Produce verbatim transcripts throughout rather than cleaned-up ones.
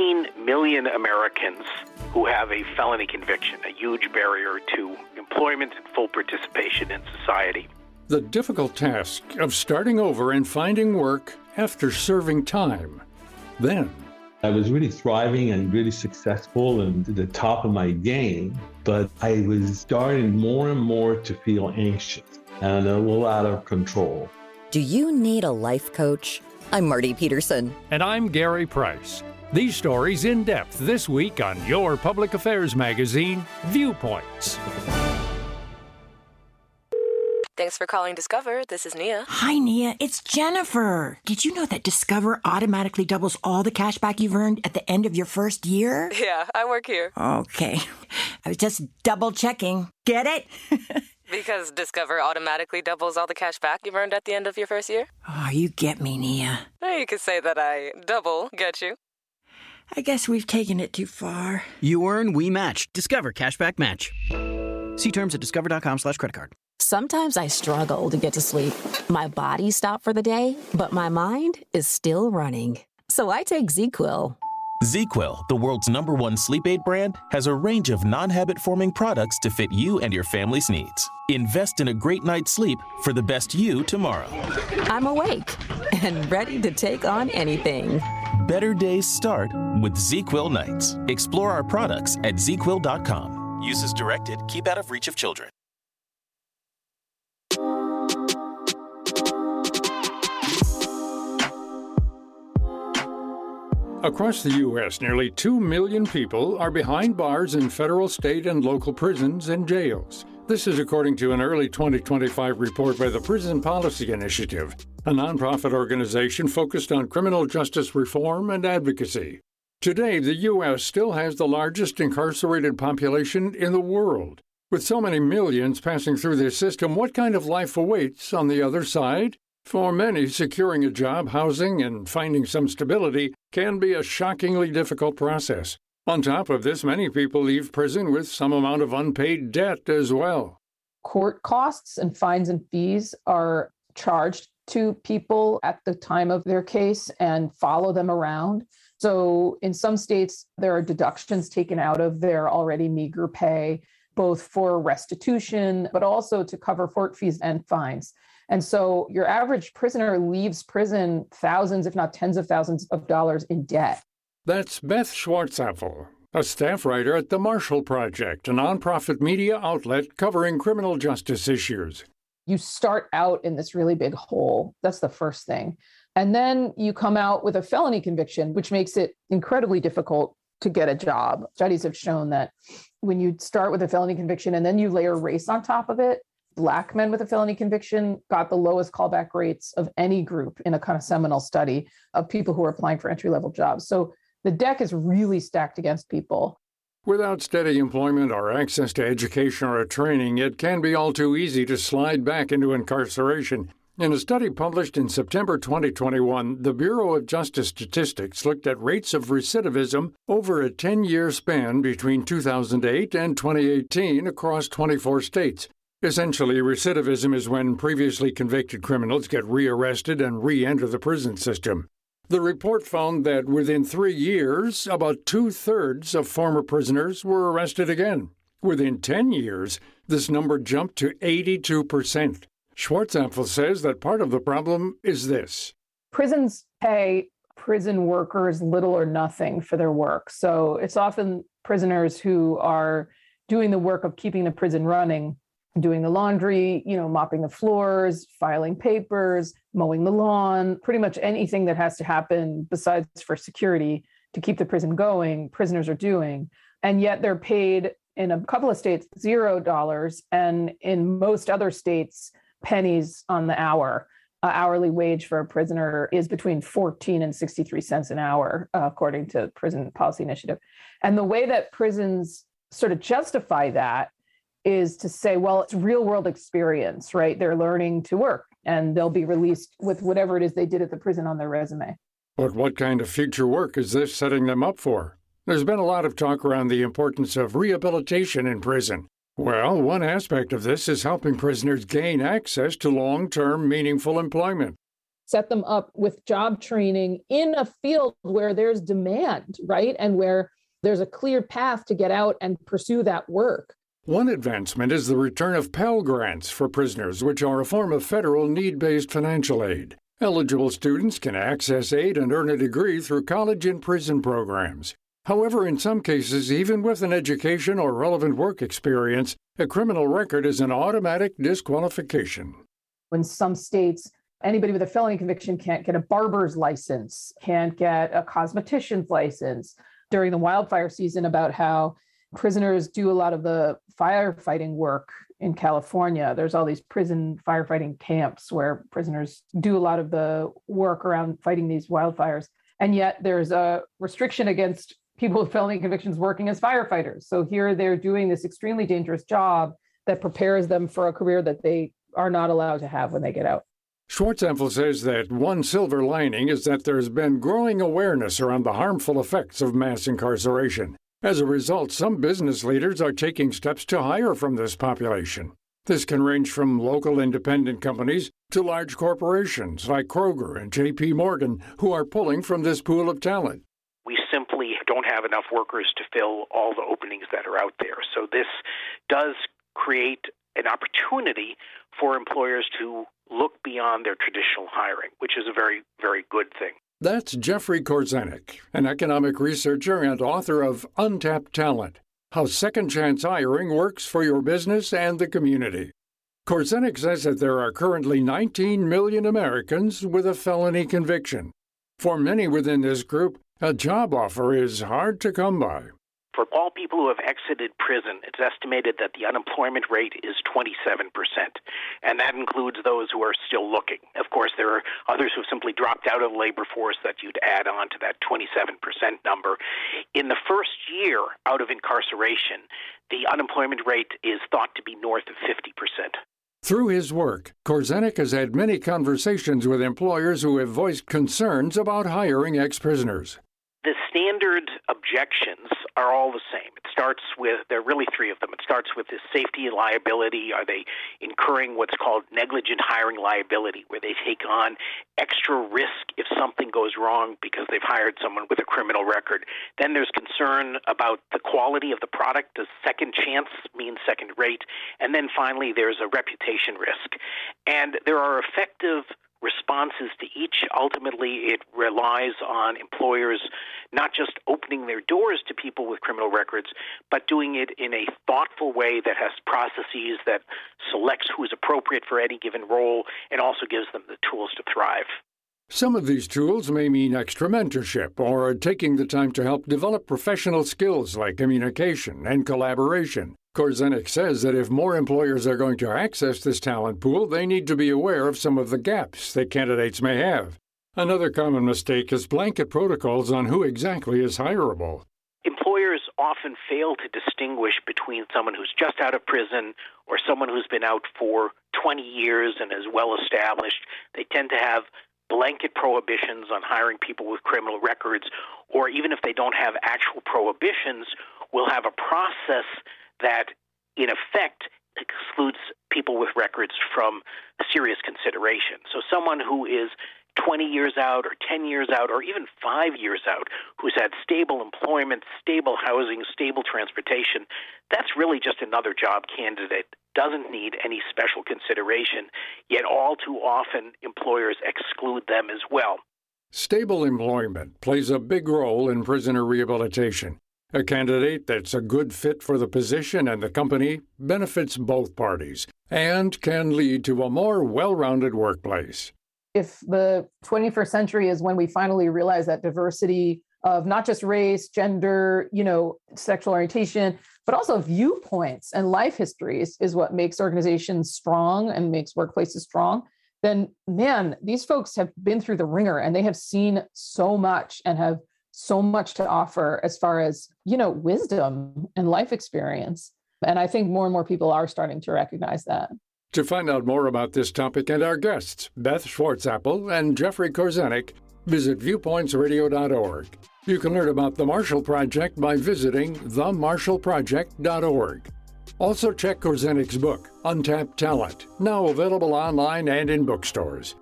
eighteen million Americans who have a felony conviction, a huge barrier to employment and full participation in society. The difficult task of starting over and finding work after serving time. Then, I was really thriving and really successful and at the top of my game, but I was starting more and more to feel anxious and a little out of control. Do you need a life coach? I'm Marty Peterson. And I'm Gary Price. These stories in depth this week on your public affairs magazine, Viewpoints. Thanks for calling Discover. This is Nia. Hi, Nia. It's Jennifer. Did you know that Discover automatically doubles all the cash back you've earned at the end of your first year? Yeah, I work here. Okay. I was just double checking. Get it? Because Discover automatically doubles all the cash back you've earned at the end of your first year? Oh, you get me, Nia. You could say that I double get you. I guess we've taken it too far. You earn, we match. Discover Cashback Match. See terms at discover.com slash credit card. Sometimes I struggle to get to sleep. My body stopped for the day, but my mind is still running. So I take ZzzQuil. ZzzQuil, the world's number one sleep aid brand, has a range of non-habit-forming products to fit you and your family's needs. Invest in a great night's sleep for the best you tomorrow. I'm awake and ready to take on anything. Better days start with ZzzQuil nights. Explore our products at zz quil dot com. Use as directed. Keep out of reach of children. Across the U S, nearly two million people are behind bars in federal, state, and local prisons and jails. This is according to an early twenty twenty-five report by the Prison Policy Initiative, a nonprofit organization focused on criminal justice reform and advocacy. Today, the U S still has the largest incarcerated population in the world. With so many millions passing through this system, what kind of life awaits on the other side? For many, securing a job, housing, and finding some stability can be a shockingly difficult process. On top of this, many people leave prison with some amount of unpaid debt as well. Court costs and fines and fees are charged to people at the time of their case and follow them around. So in some states, there are deductions taken out of their already meager pay, both for restitution, but also to cover court fees and fines. And so your average prisoner leaves prison thousands, if not tens of thousands of dollars in debt. That's Beth Schwartzapfel, a staff writer at the Marshall Project, a nonprofit media outlet covering criminal justice issues. You start out in this really big hole. That's the first thing. And then you come out with a felony conviction, which makes it incredibly difficult to get a job. Studies have shown that when you start with a felony conviction and then you layer race on top of it, Black men with a felony conviction got the lowest callback rates of any group in a kind of seminal study of people who are applying for entry-level jobs. So the deck is really stacked against people. Without steady employment or access to education or training, it can be all too easy to slide back into incarceration. In a study published in September twenty twenty-one, the Bureau of Justice Statistics looked at rates of recidivism over a ten-year span between two thousand eight and twenty eighteen across twenty-four states. Essentially, recidivism is when previously convicted criminals get rearrested and re-enter the prison system. The report found that within three years, about two-thirds of former prisoners were arrested again. Within ten years, this number jumped to eighty-two percent. Schwartzapfel says that part of the problem is this. Prisons pay prison workers little or nothing for their work. So it's often prisoners who are doing the work of keeping the prison running, doing the laundry, you know, mopping the floors, filing papers, mowing the lawn, pretty much anything that has to happen besides for security to keep the prison going, prisoners are doing. And yet they're paid in a couple of states zero dollars, and in most other states, pennies on the hour. Uh, hourly wage for a prisoner is between fourteen and sixty-three cents an hour, uh, according to Prison Policy Initiative. And the way that prisons sort of justify that is to say, well, it's real world experience, right? They're learning to work and they'll be released with whatever it is they did at the prison on their resume. But what kind of future work is this setting them up for? There's been a lot of talk around the importance of rehabilitation in prison. Well, one aspect of this is helping prisoners gain access to long-term, meaningful employment. set them up with job training in a field where there's demand, right? And where there's a clear path to get out and pursue that work. One advancement is the return of Pell Grants for prisoners, which are a form of federal need-based financial aid. Eligible students can access aid and earn a degree through college and prison programs. However, in some cases, even with an education or relevant work experience, a criminal record is an automatic disqualification. In some states, anybody with a felony conviction can't get a barber's license, can't get a cosmetician's license. During the wildfire season, about how prisoners do a lot of the firefighting work in California. There's all these prison firefighting camps where prisoners do a lot of the work around fighting these wildfires. And yet there's a restriction against people with felony convictions working as firefighters. So here they're doing this extremely dangerous job that prepares them for a career that they are not allowed to have when they get out. Schwartzapfel says that one silver lining is that there's been growing awareness around the harmful effects of mass incarceration. As a result, some business leaders are taking steps to hire from this population. This can range from local independent companies to large corporations like Kroger and J P Morgan, who are pulling from this pool of talent. We simply don't have enough workers to fill all the openings that are out there. So this does create an opportunity for employers to look beyond their traditional hiring, which is a very, very good thing. That's Jeffrey Korzenik, an economic researcher and author of Untapped Talent, How Second Chance Hiring Works for Your Business and the Community. Korzenik says that there are currently nineteen million Americans with a felony conviction. For many within this group, a job offer is hard to come by. For all people who have exited prison, it's estimated that the unemployment rate is twenty-seven percent, and that includes those who are still looking. Of course, there are others who have simply dropped out of the labor force that you'd add on to that twenty-seven percent number. In the first year out of incarceration, the unemployment rate is thought to be north of fifty percent. Through his work, Korzenik has had many conversations with employers who have voiced concerns about hiring ex-prisoners. The standard objections are all the same. It starts with, there are really three of them. It starts with the safety and liability. Are they incurring what's called negligent hiring liability, where they take on extra risk if something goes wrong because they've hired someone with a criminal record? Then there's concern about the quality of the product. Does second chance mean second rate? And then finally, there's a reputation risk. And there are effective responses to each. Ultimately, it relies on employers not just opening their doors to people with criminal records, but doing it in a thoughtful way that has processes that selects who is appropriate for any given role and also gives them the tools to thrive. Some of these tools may mean extra mentorship or taking the time to help develop professional skills like communication and collaboration. Korzenik says that if more employers are going to access this talent pool, they need to be aware of some of the gaps that candidates may have. Another common mistake is blanket protocols on who exactly is hireable. Employers often fail to distinguish between someone who's just out of prison or someone who's been out for twenty years and is well established. They tend to have blanket prohibitions on hiring people with criminal records, or even if they don't have actual prohibitions, will have a process that, in effect, excludes people with records from serious consideration. So someone who is twenty years out or ten years out or even five years out, who's had stable employment, stable housing, stable transportation, that's really just another job candidate. Doesn't need any special consideration, yet all too often employers exclude them as well. Stable employment plays a big role in prisoner rehabilitation. A candidate that's a good fit for the position and the company benefits both parties and can lead to a more well-rounded workplace. If the twenty-first century is when we finally realize that diversity of not just race, gender, you know, sexual orientation, but also viewpoints and life histories is what makes organizations strong and makes workplaces strong, then, man, these folks have been through the ringer and they have seen so much and have so much to offer as far as, you know, wisdom and life experience. And I think more and more people are starting to recognize that. To find out more about this topic and our guests, Beth Schwartzapfel and Jeffrey Korzenik, visit viewpoints radio dot org. You can learn about the Marshall Project by visiting the marshall project dot org. Also check Korzenik's book, Untapped Talent, now available online and in bookstores.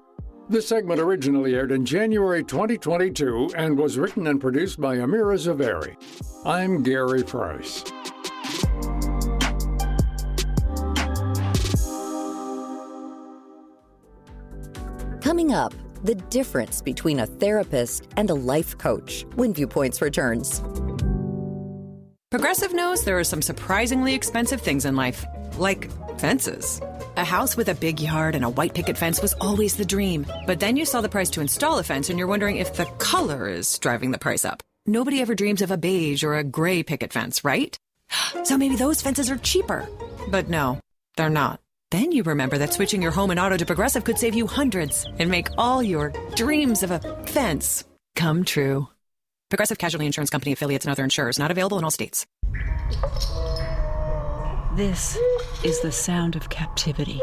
This segment originally aired in January twenty twenty-two and was written and produced by Amira Zaveri. I'm Gary Price. Coming up, the difference between a therapist and a life coach when Viewpoints returns. Progressive knows there are some surprisingly expensive things in life, like fences. A house with a big yard and a white picket fence was always the dream. But then you saw the price to install a fence and you're wondering if the color is driving the price up. Nobody ever dreams of a beige or a gray picket fence, right? So maybe those fences are cheaper. But no, they're not. Then you remember that switching your home and auto to Progressive could save you hundreds and make all your dreams of a fence come true. Progressive Casualty Insurance Company, affiliates, and other insurers. Not available in all states. This is the sound of captivity.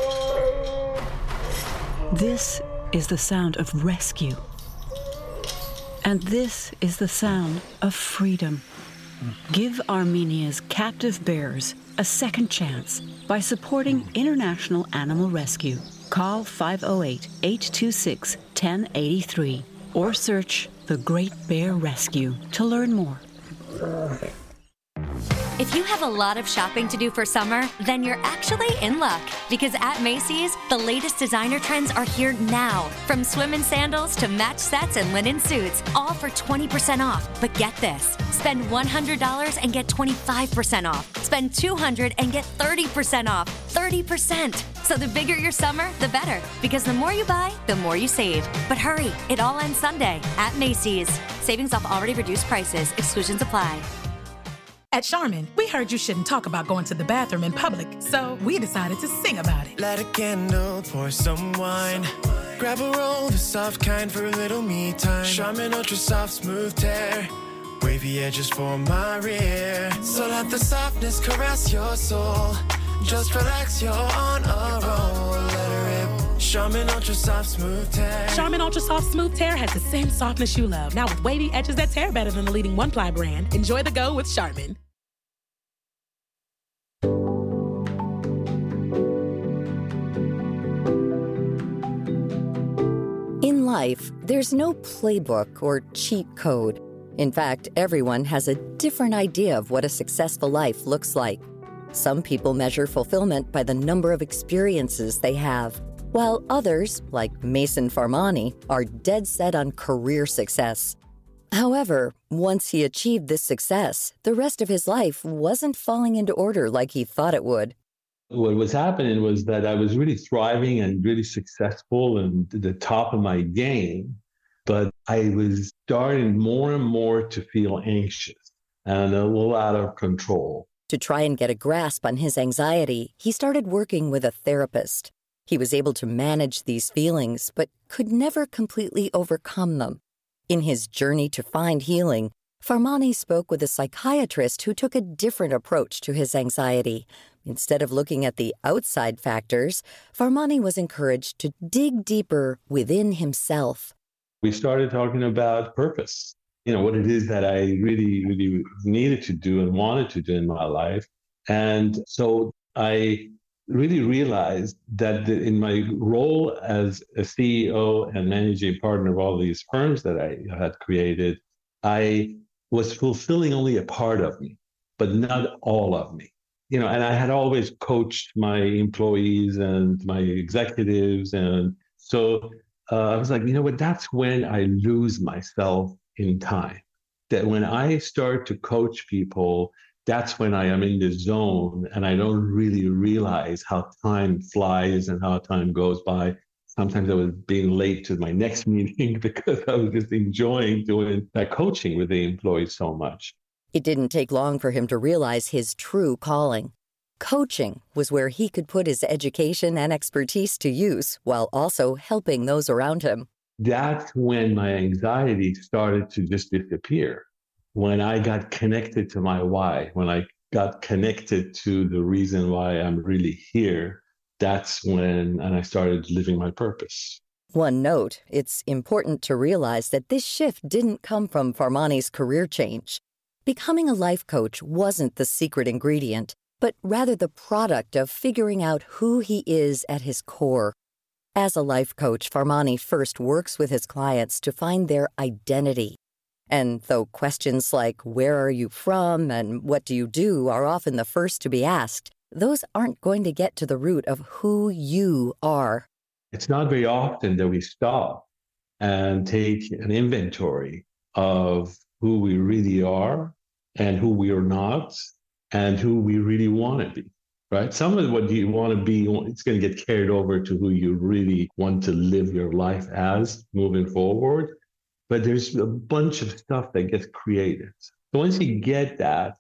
This is the sound of rescue. And this is the sound of freedom. Give Armenia's captive bears a second chance by supporting International Animal Rescue. Call five oh eight, eight two six, one oh eight three or search The Great Bear Rescue to learn more. If you have a lot of shopping to do for summer, then you're actually in luck. Because at Macy's, the latest designer trends are here now. From swim and sandals to match sets and linen suits, all for twenty percent off. But get this, spend one hundred dollars and get twenty-five percent off. Spend two hundred dollars and get thirty percent off. thirty percent. So the bigger your summer, the better. Because the more you buy, the more you save. But hurry, it all ends Sunday at Macy's. Savings off already reduced prices. Exclusions apply. At Charmin, we heard you shouldn't talk about going to the bathroom in public, so we decided to sing about it. Light a candle, pour some wine. Grab a roll, the soft kind for a little me time. Charmin Ultra Soft Smooth Tear. Wavy edges for my rear. So let the softness caress your soul. Just relax, you're on a roll. Let her rip. Charmin Ultra Soft Smooth Tear. Charmin Ultra Soft Smooth Tear has the same softness you love, now with wavy edges that tear better than the leading one-ply brand. Enjoy the go with Charmin. In life, there's no playbook or cheat code. In fact, everyone has a different idea of what a successful life looks like. Some people measure fulfillment by the number of experiences they have, while others, like Mason Farmani, are dead set on career success. However, once he achieved this success, the rest of his life wasn't falling into order like he thought it would. What was happening was that I was really thriving and really successful and at the top of my game, but I was starting more and more to feel anxious and a little out of control. To try and get a grasp on his anxiety, he started working with a therapist. He was able to manage these feelings, but could never completely overcome them. In his journey to find healing, Farmani spoke with a psychiatrist who took a different approach to his anxiety. Instead of looking at the outside factors, Farmani was encouraged to dig deeper within himself. We started talking about purpose, you know, what it is that I really, really needed to do and wanted to do in my life. And so I really realized that in my role as a C E O and managing partner of all these firms that I had created, I was fulfilling only a part of me, but not all of me. You know, and I had always coached my employees and my executives. And so uh, I was like, you know what, that's when I lose myself in time. That when I start to coach people, that's when I am in the zone and I don't really realize how time flies and how time goes by. Sometimes I was being late to my next meeting because I was just enjoying doing that coaching with the employees so much. It didn't take long for him to realize his true calling. Coaching was where he could put his education and expertise to use while also helping those around him. That's when my anxiety started to just disappear. When I got connected to my why, when I got connected to the reason why I'm really here, that's when and I started living my purpose. One note, it's important to realize that this shift didn't come from Farmani's career change. Becoming a life coach wasn't the secret ingredient, but rather the product of figuring out who he is at his core. As a life coach, Farmani first works with his clients to find their identity. And though questions like, where are you from and what do you do are often the first to be asked, those aren't going to get to the root of who you are. It's not very often that we stop and take an inventory of who we really are and who we are not and who we really want to be, right? Some of what you want to be, it's going to get carried over to who you really want to live your life as moving forward. But there's a bunch of stuff that gets created. So once you get that,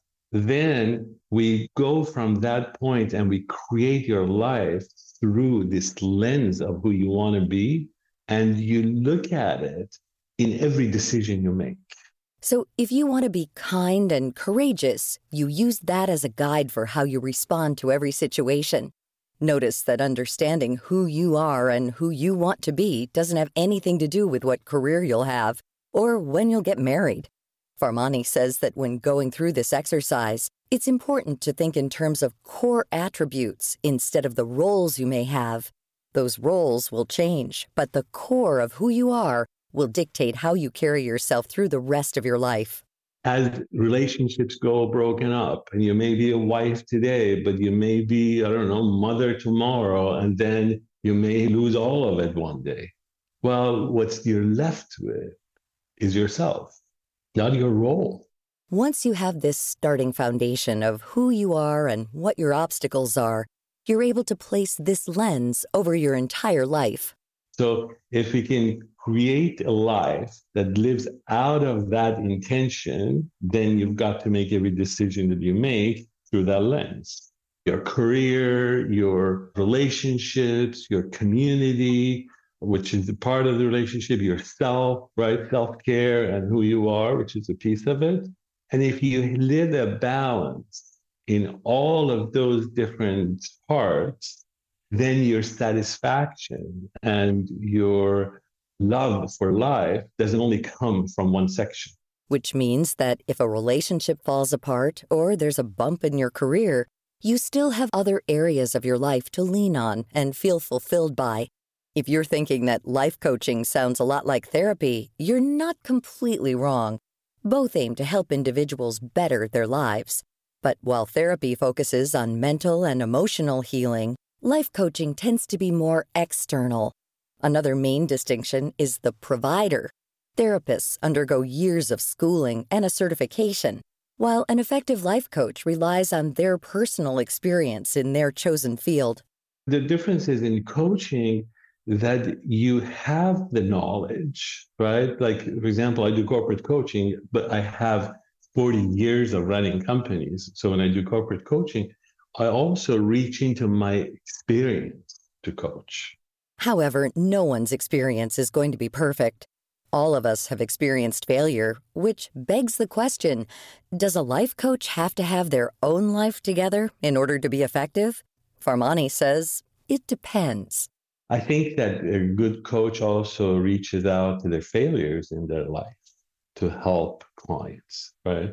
then we go from that point and we create your life through this lens of who you want to be. And you look at it in every decision you make. So if you want to be kind and courageous, you use that as a guide for how you respond to every situation. Notice that understanding who you are and who you want to be doesn't have anything to do with what career you'll have or when you'll get married. Farmani says that when going through this exercise, it's important to think in terms of core attributes instead of the roles you may have. Those roles will change, but the core of who you are will dictate how you carry yourself through the rest of your life. As relationships go broken up, and you may be a wife today, but you may be, I don't know, mother tomorrow, and then you may lose all of it one day. Well, what's you're left with is yourself, not your role. Once you have this starting foundation of who you are and what your obstacles are, you're able to place this lens over your entire life. So if we can create a life that lives out of that intention, then you've got to make every decision that you make through that lens. Your career, your relationships, your community, which is a part of the relationship, yourself, right? Self-care and who you are, which is a piece of it. And if you live a balance in all of those different parts, then your satisfaction and your love for life doesn't only come from one section. Which means that if a relationship falls apart or there's a bump in your career, you still have other areas of your life to lean on and feel fulfilled by. If you're thinking that life coaching sounds a lot like therapy, you're not completely wrong. Both aim to help individuals better their lives. But while therapy focuses on mental and emotional healing, life coaching tends to be more external. Another main distinction is the provider. Therapists undergo years of schooling and a certification, while an effective life coach relies on their personal experience in their chosen field. The difference is in coaching that you have the knowledge, right? Like, for example, I do corporate coaching, but I have forty years of running companies. So when I do corporate coaching, I also reach into my experience to coach. However, no one's experience is going to be perfect. All of us have experienced failure, which begs the question, does a life coach have to have their own life together in order to be effective? Farmani says, it depends. I think that a good coach also reaches out to their failures in their life to help clients, right?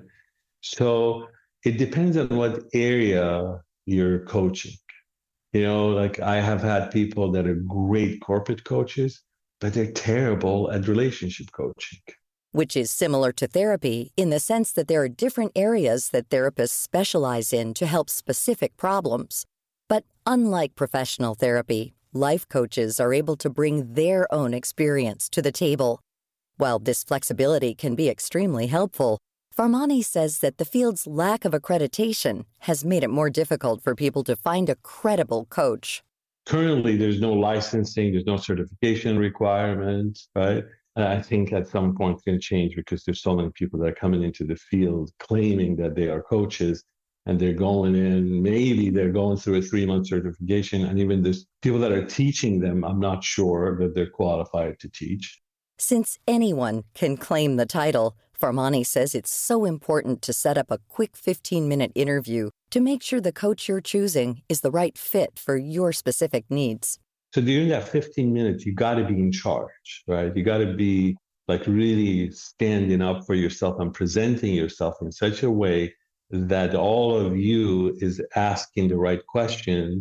So it depends on what area you're coaching. You know, like I have had people that are great corporate coaches, but they're terrible at relationship coaching. Which is similar to therapy in the sense that there are different areas that therapists specialize in to help specific problems. But unlike professional therapy, life coaches are able to bring their own experience to the table. While this flexibility can be extremely helpful, Farmani says that the field's lack of accreditation has made it more difficult for people to find a credible coach. Currently, there's no licensing, there's no certification requirement, right? And I think at some point it's going to change because there's so many people that are coming into the field claiming that they are coaches, and they're going in, maybe they're going through a three-month certification, and even there's people that are teaching them, I'm not sure that they're qualified to teach. Since anyone can claim the title, Farmani says it's so important to set up a quick fifteen-minute interview to make sure the coach you're choosing is the right fit for your specific needs. So during that fifteen minutes, you got to be in charge, right? You got to be like really standing up for yourself and presenting yourself in such a way that all of you is asking the right questions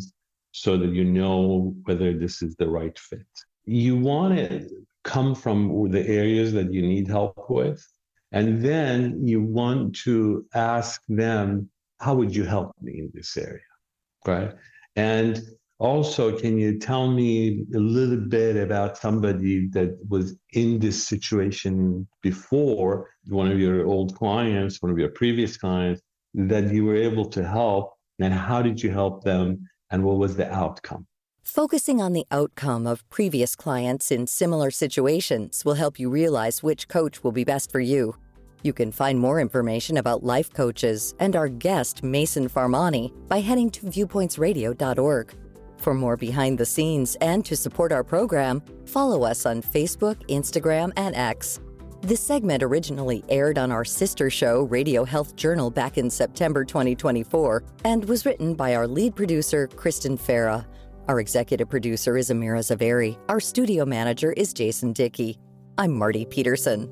so that you know whether this is the right fit. You want to come from the areas that you need help with, and then you want to ask them, how would you help me in this area, right? And also, can you tell me a little bit about somebody that was in this situation before, one of your old clients, one of your previous clients, that you were able to help, and how did you help them, and what was the outcome? Focusing on the outcome of previous clients in similar situations will help you realize which coach will be best for you. You can find more information about life coaches and our guest, Mason Farmani, by heading to viewpoints radio dot org. For more behind the scenes and to support our program, follow us on Facebook, Instagram, and X. This segment originally aired on our sister show, Radio Health Journal, back in September twenty twenty-four, and was written by our lead producer, Kristen Farah. Our executive producer is Amira Zaveri. Our studio manager is Jason Dickey. I'm Marty Peterson.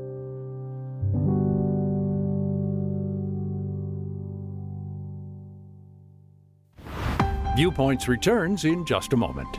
Viewpoints returns in just a moment.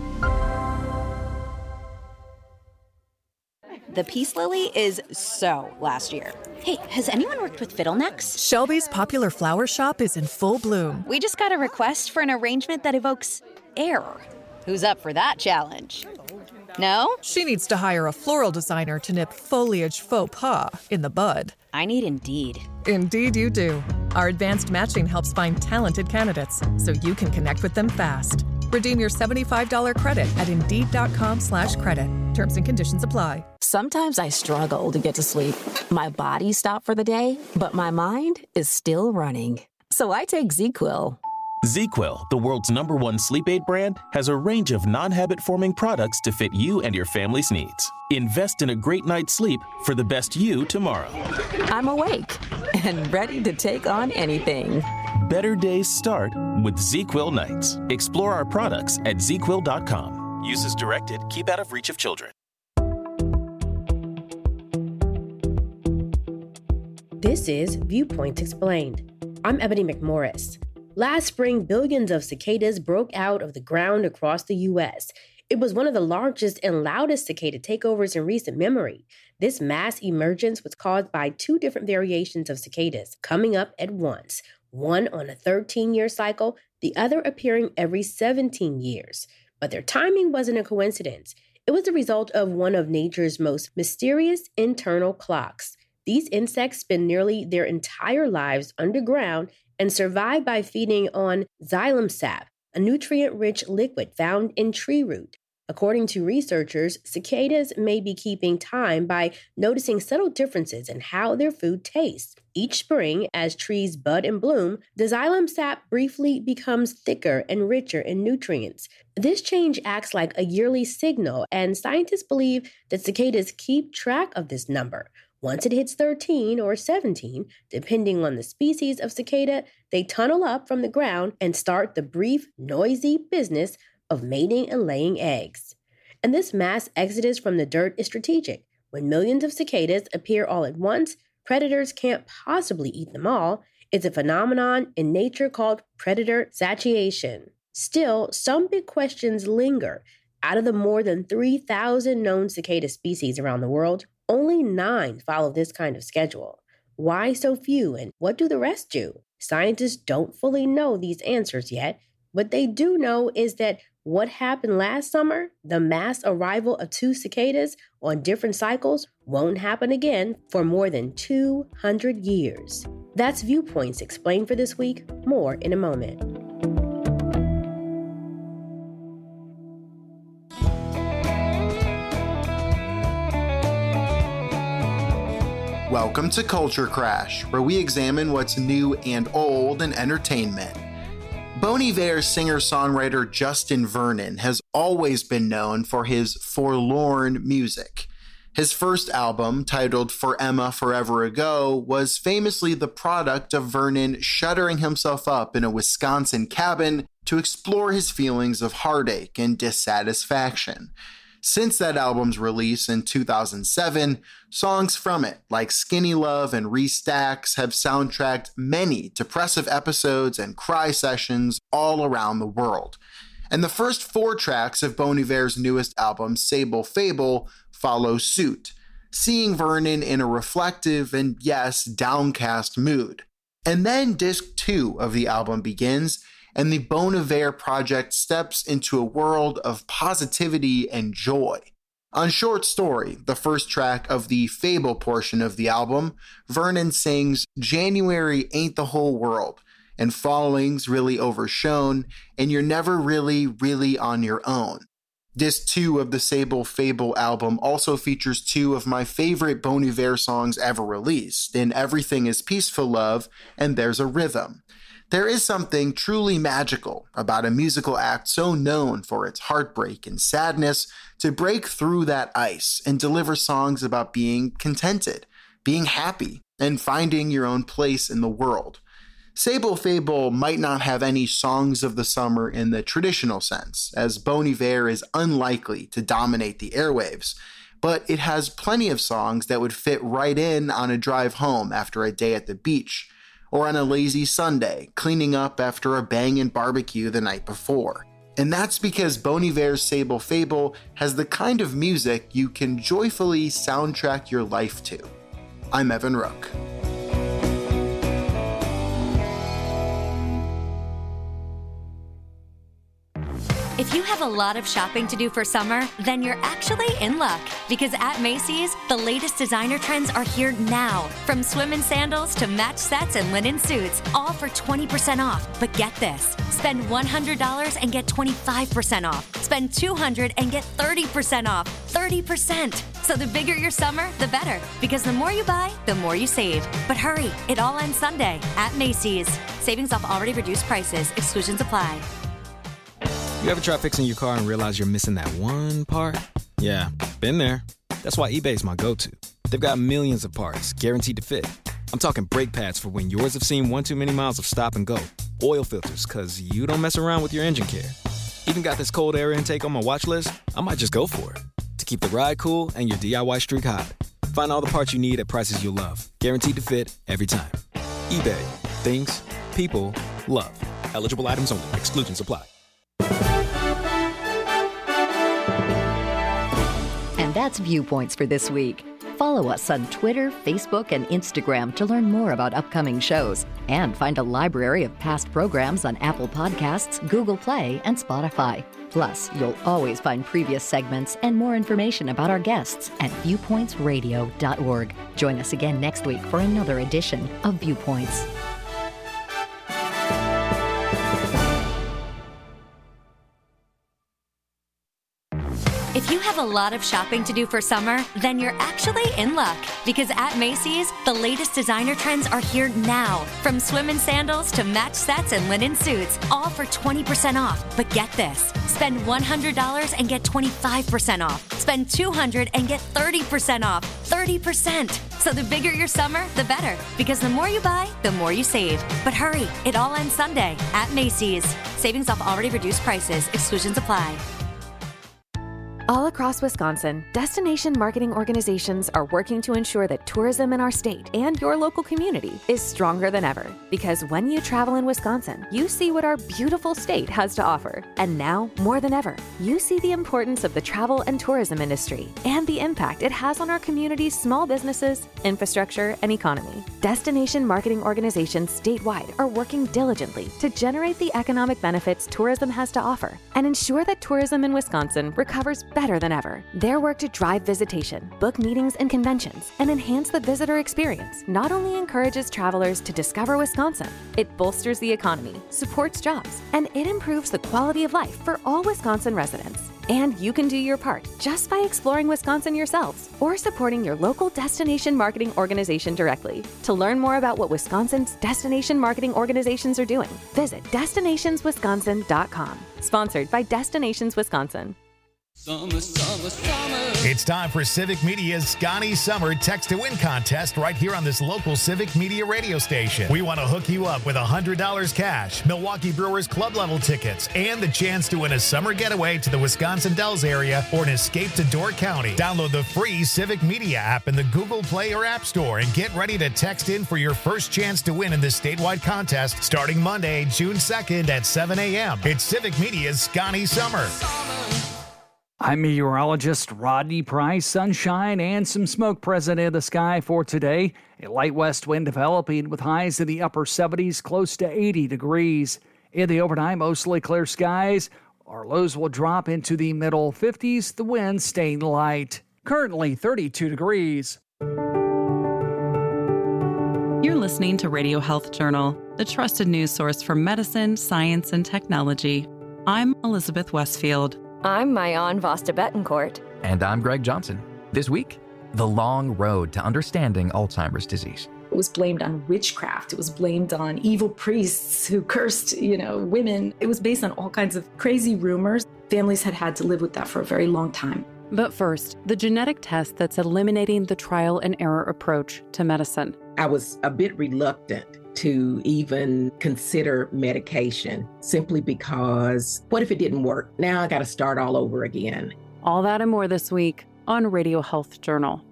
The Peace Lily is so last year. Hey, has anyone worked with fiddlenecks? Shelby's popular flower shop is in full bloom. We just got a request for an arrangement that evokes air. Who's up for that challenge? No? She needs to hire a floral designer to nip foliage faux pas in the bud. I need Indeed. Indeed you do. Our advanced matching helps find talented candidates so you can connect with them fast. Redeem your seventy-five dollars credit at Indeed.com slash credit. Terms and conditions apply. Sometimes I struggle to get to sleep. My body stopped for the day, but my mind is still running. So I take ZzzQuil. ZzzQuil, the world's number one sleep aid brand, has a range of non-habit-forming products to fit you and your family's needs. Invest in a great night's sleep for the best you tomorrow. I'm awake and ready to take on anything. Better days start with ZzzQuil nights. Explore our products at zz quil dot com. Use as directed. Keep out of reach of children. This is Viewpoints Explained. I'm Ebony McMorris. Last spring, billions of cicadas broke out of the ground across the U S. It was one of the largest and loudest cicada takeovers in recent memory. This mass emergence was caused by two different variations of cicadas coming up at once, one on a thirteen-year cycle, the other appearing every seventeen years. But their timing wasn't a coincidence. It was the result of one of nature's most mysterious internal clocks. These insects spend nearly their entire lives underground and survive by feeding on xylem sap, a nutrient-rich liquid found in tree root. According to researchers, cicadas may be keeping time by noticing subtle differences in how their food tastes. Each spring, as trees bud and bloom, the xylem sap briefly becomes thicker and richer in nutrients. This change acts like a yearly signal, and scientists believe that cicadas keep track of this number. Once it hits thirteen or seventeen, depending on the species of cicada, they tunnel up from the ground and start the brief, noisy business of mating and laying eggs. And this mass exodus from the dirt is strategic. When millions of cicadas appear all at once, predators can't possibly eat them all. It's a phenomenon in nature called predator satiation. Still, some big questions linger. Out of the more than three thousand known cicada species around the world, only nine follow this kind of schedule. Why so few, and what do the rest do? Scientists don't fully know these answers yet. What they do know is that what happened last summer, the mass arrival of two cicadas on different cycles, won't happen again for more than two hundred years. That's Viewpoints Explained for this week. More in a moment. Welcome to Culture Crash, where we examine what's new and old in entertainment. Bon Iver's singer-songwriter Justin Vernon has always been known for his forlorn music. His first album, titled For Emma Forever Ago, was famously the product of Vernon shuttering himself up in a Wisconsin cabin to explore his feelings of heartache and dissatisfaction. Since that album's release in two thousand seven, songs from it, like Skinny Love and Restacks, have soundtracked many depressive episodes and cry sessions all around the world. And the first four tracks of Bon Iver's newest album, Sable Fable, follow suit, seeing Vernon in a reflective and, yes, downcast mood. And then disc two of the album begins, and the Bon Iver project steps into a world of positivity and joy. On Short Story, the first track of the Fable portion of the album, Vernon sings "January ain't the whole world," and "Falling's really overshown," and "You're never really, really on your own." Disc two of the Sable Fable album also features two of my favorite Bon Iver songs ever released, in "Everything is Peaceful Love" and "There's a Rhythm." There is something truly magical about a musical act so known for its heartbreak and sadness to break through that ice and deliver songs about being contented, being happy, and finding your own place in the world. Sable Fable might not have any songs of the summer in the traditional sense, as Bon Iver is unlikely to dominate the airwaves, but it has plenty of songs that would fit right in on a drive home after a day at the beach, or on a lazy Sunday, cleaning up after a bangin' barbecue the night before. And that's because Bon Iver's Sable Fable has the kind of music you can joyfully soundtrack your life to. I'm Evan Rook. If you have a lot of shopping to do for summer, then you're actually in luck. Because at Macy's, the latest designer trends are here now. From swim and sandals to match sets and linen suits, all for twenty percent off. But get this, spend one hundred dollars and get twenty-five percent off. Spend two hundred dollars and get thirty percent off. thirty percent. So the bigger your summer, the better. Because the more you buy, the more you save. But hurry, it all ends Sunday at Macy's. Savings off already reduced prices. Exclusions apply. You ever try fixing your car and realize you're missing that one part? Yeah, been there. That's why eBay's my go-to. They've got millions of parts, guaranteed to fit. I'm talking brake pads for when yours have seen one too many miles of stop and go. Oil filters, cause you don't mess around with your engine care. Even got this cold air intake on my watch list. I might just go for it. To keep the ride cool and your D I Y streak hot. Find all the parts you need at prices you'll love. Guaranteed to fit every time. eBay. Things. People. Love. Eligible items only. Exclusions apply. And that's Viewpoints for this week. Follow us on Twitter, Facebook, and Instagram to learn more about upcoming shows and find a library of past programs on Apple Podcasts, Google Play, and Spotify. Plus, you'll always find previous segments and more information about our guests at viewpoints radio dot org. Join us again next week for another edition of Viewpoints. If you have a lot of shopping to do for summer, then you're actually in luck. Because at Macy's, the latest designer trends are here now. From swim and sandals to match sets and linen suits, all for twenty percent off. But get this, spend one hundred dollars and get twenty-five percent off. Spend two hundred dollars and get thirty percent off. thirty percent. So the bigger your summer, the better. Because the more you buy, the more you save. But hurry, it all ends Sunday at Macy's. Savings off already reduced prices. Exclusions apply. All across Wisconsin, destination marketing organizations are working to ensure that tourism in our state and your local community is stronger than ever. Because when you travel in Wisconsin, you see what our beautiful state has to offer. And now, more than ever, you see the importance of the travel and tourism industry and the impact it has on our community's small businesses, infrastructure, and economy. Destination marketing organizations statewide are working diligently to generate the economic benefits tourism has to offer and ensure that tourism in Wisconsin recovers better better than ever. Their work to drive visitation, book meetings and conventions, and enhance the visitor experience not only encourages travelers to discover Wisconsin, it bolsters the economy, supports jobs, and it improves the quality of life for all Wisconsin residents. And you can do your part just by exploring Wisconsin yourselves or supporting your local destination marketing organization directly. To learn more about what Wisconsin's destination marketing organizations are doing, visit destinations wisconsin dot com. Sponsored by Destinations Wisconsin. Summer, summer, summer. It's time for Civic Media's Scotty Summer Text to Win contest right here on this local Civic Media radio station. We want to hook you up with one hundred dollars cash, Milwaukee Brewers club level tickets, and the chance to win a summer getaway to the Wisconsin Dells area or an escape to Door County. Download the free Civic Media app in the Google Play or App Store and get ready to text in for your first chance to win in this statewide contest starting Monday, June second at seven a.m. It's Civic Media's Scotty Summer. I'm meteorologist Rodney Price. Sunshine and some smoke present in the sky for today. A light west wind developing with highs in the upper seventies, close to eighty degrees. In the overnight, mostly clear skies. Our lows will drop into the middle fifties, the wind staying light. Currently thirty-two degrees. You're listening to Radio Health Journal, the trusted news source for medicine, science, and technology. I'm Elizabeth Westfield. I'm Mayan Vasta Betancourt. And I'm Greg Johnson. This week, the long road to understanding Alzheimer's disease. It was blamed on witchcraft. It was blamed on evil priests who cursed, you know, women. It was based on all kinds of crazy rumors. Families had had to live with that for a very long time. But first, the genetic test that's eliminating the trial and error approach to medicine. I was a bit reluctant to even consider medication simply because what if it didn't work? Now I got to start all over again. All that and more this week on Radio Health Journal.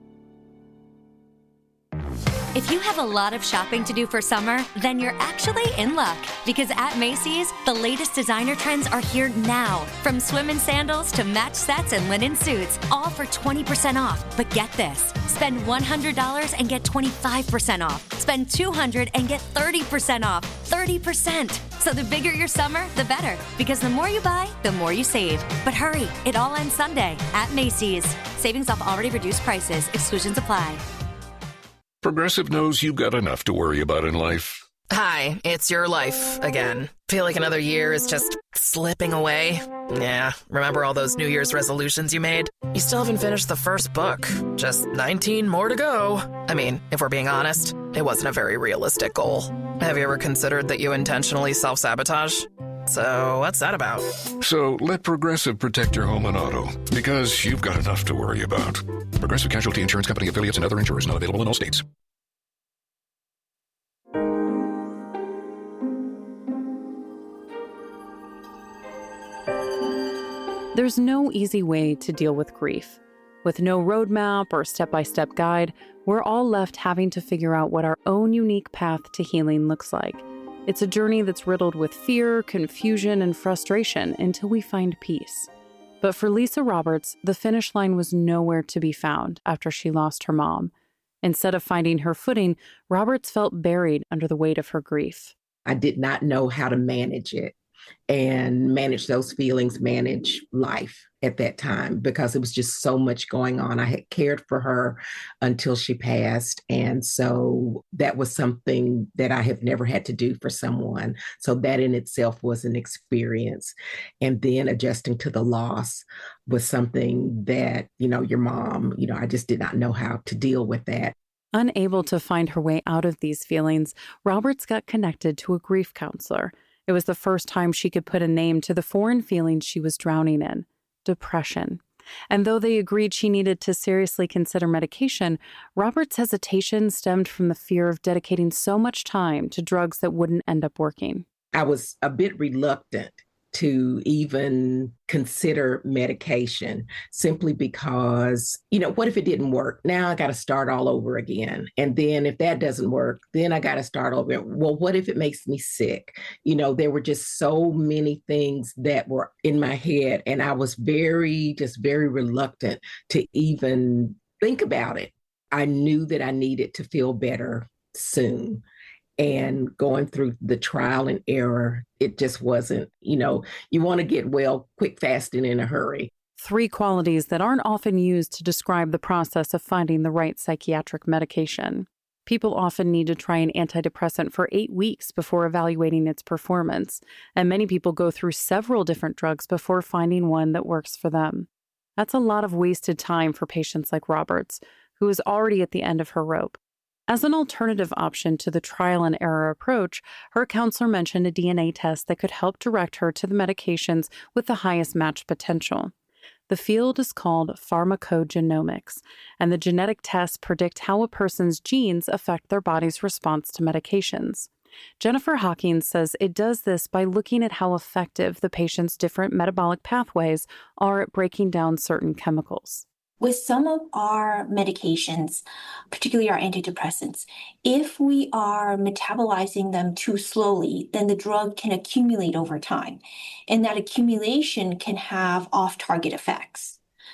If you have a lot of shopping to do for summer, then you're actually in luck. Because at Macy's, the latest designer trends are here now. From swim and sandals to match sets and linen suits, all for twenty percent off. But get this, spend one hundred dollars and get twenty-five percent off. Spend two hundred dollars and get thirty percent off. thirty percent. So the bigger your summer, the better. Because the more you buy, the more you save. But hurry, it all ends Sunday at Macy's. Savings off already reduced prices. Exclusions apply. Progressive knows you've got enough to worry about in life. Hi, it's your life again. Feel like another year is just slipping away? Yeah, remember all those New Year's resolutions you made? You still haven't finished the first book. Just nineteen more to go. I mean, if we're being honest, it wasn't a very realistic goal. Have you ever considered that you intentionally self-sabotage? So what's that about? So let Progressive protect your home and auto, because you've got enough to worry about. Progressive Casualty Insurance Company affiliates and other insurers not available in all states. There's no easy way to deal with grief. With no roadmap or step-by-step guide, we're all left having to figure out what our own unique path to healing looks like. It's a journey that's riddled with fear, confusion, and frustration until we find peace. But for Lisa Roberts, the finish line was nowhere to be found after she lost her mom. Instead of finding her footing, Roberts felt buried under the weight of her grief. I did not know how to manage it and manage those feelings, manage life at that time, because it was just so much going on. I had cared for her until she passed. And so that was something that I have never had to do for someone. So that in itself was an experience. And then adjusting to the loss was something that, you know, your mom, you know, I just did not know how to deal with that. Unable to find her way out of these feelings, Roberts got connected to a grief counselor. It was the first time she could put a name to the foreign feelings she was drowning in: depression. And though they agreed she needed to seriously consider medication, Roberts' hesitation stemmed from the fear of dedicating so much time to drugs that wouldn't end up working. I was a bit reluctant to even consider medication simply because, you know, what if it didn't work? Now I got to start all over again. And then if that doesn't work, then I got to start over. Well, what if it makes me sick? You know, there were just so many things that were in my head, and I was very, just very reluctant to even think about it. I knew that I needed to feel better soon. And going through the trial and error, it just wasn't, you know, you want to get well quick, fast, and in a hurry. Three qualities that aren't often used to describe the process of finding the right psychiatric medication. People often need to try an antidepressant for eight weeks before evaluating its performance, and many people go through several different drugs before finding one that works for them. That's a lot of wasted time for patients like Roberts, who is already at the end of her rope. As an alternative option to the trial and error approach, her counselor mentioned a D N A test that could help direct her to the medications with the highest match potential. The field is called pharmacogenomics, and the genetic tests predict how a person's genes affect their body's response to medications. Jennifer Hawkins says it does this by looking at how effective the patient's different metabolic pathways are at breaking down certain chemicals. With some of our medications, particularly our antidepressants, if we are metabolizing them too slowly, then the drug can accumulate over time. And that accumulation can have off-target effects.